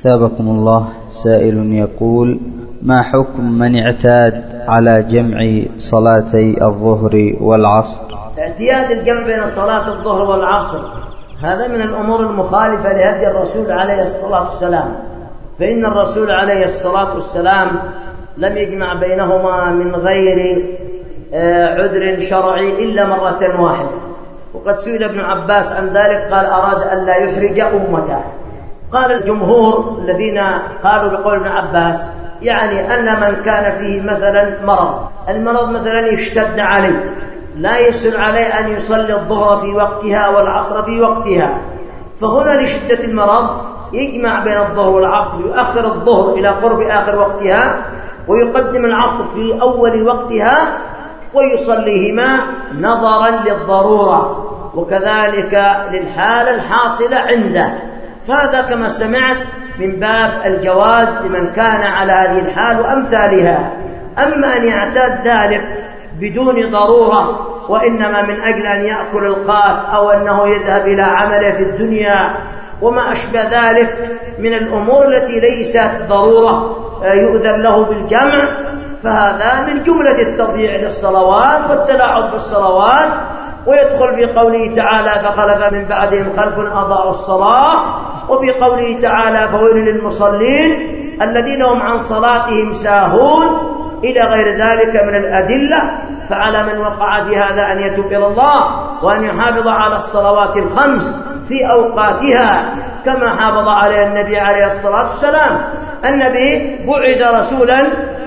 أثابكم الله. سائل يقول: ما حكم من اعتاد على جمع صلاتي الظهر والعصر؟ اعتياد الجمع بين صلاة الظهر والعصر هذا من الأمور المخالفة لهدي الرسول عليه الصلاة والسلام، فإن الرسول عليه الصلاة والسلام لم يجمع بينهما من غير عذر شرعي إلا مرة واحدة. وقد سئل ابن عباس عن ذلك قال: أراد أن لا يحرج أمته. قال الجمهور الذين قالوا بقول ابن عباس يعني أن من كان فيه مثلا المرض مثلا يشتد عليه لا يسهل عليه أن يصلي الظهر في وقتها والعصر في وقتها، فهنا لشدة المرض يجمع بين الظهر والعصر، يؤخر الظهر إلى قرب آخر وقتها ويقدم العصر في أول وقتها ويصليهما نظرا للضرورة وكذلك للحالة الحاصلة عنده. فهذا كما سمعت من باب الجواز لمن كان على هذه الحال وأمثالها. أما أن يعتاد ذلك بدون ضرورة وإنما من أجل أن يأكل القات أو أنه يذهب إلى عمله في الدنيا وما أشبه ذلك من الأمور التي ليست ضرورة يؤذن له بالجمع، فهذا من جملة التضييع للصلوات والتلاعب بالصلوات، ويدخل في قوله تعالى: فخلف من بعدهم خلف أضاعوا الصلاة، وفي قوله تعالى: فويل للمصلين الذين هم عن صلاتهم ساهون، إلى غير ذلك من الأدلة. فعلى من وقع في هذا أن يتوب إلى الله وأن يحافظ على الصلوات الخمس في أوقاتها كما حافظ عليه النبي عليه الصلاة والسلام. النبي بعث رسولا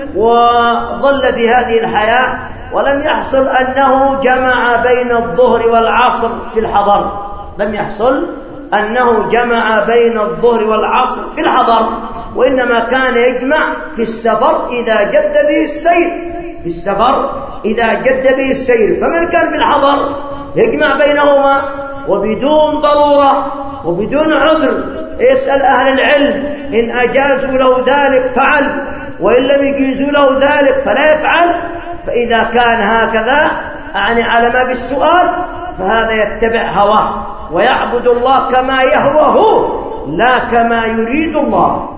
وظل في هذه الحياة ولم يحصل أنه جمع بين الظهر والعصر في الحضر، لم يحصل أنه جمع بين الظهر والعصر في الحضر، وإنما كان يجمع في السفر إذا جد به السير، في السفر إذا جد به السير. فمن كان في الحضر يجمع بينهما وبدون ضرورة وبدون عذر يسأل أهل العلم، إن أجازوا له ذلك فعل، وإن لم يجيزوا له ذلك فلا يفعل. فإذا كان هكذا أعني على ما بالسؤال فهذا يتبع هواه ويعبد الله كما يهوى هو لا كما يريد الله.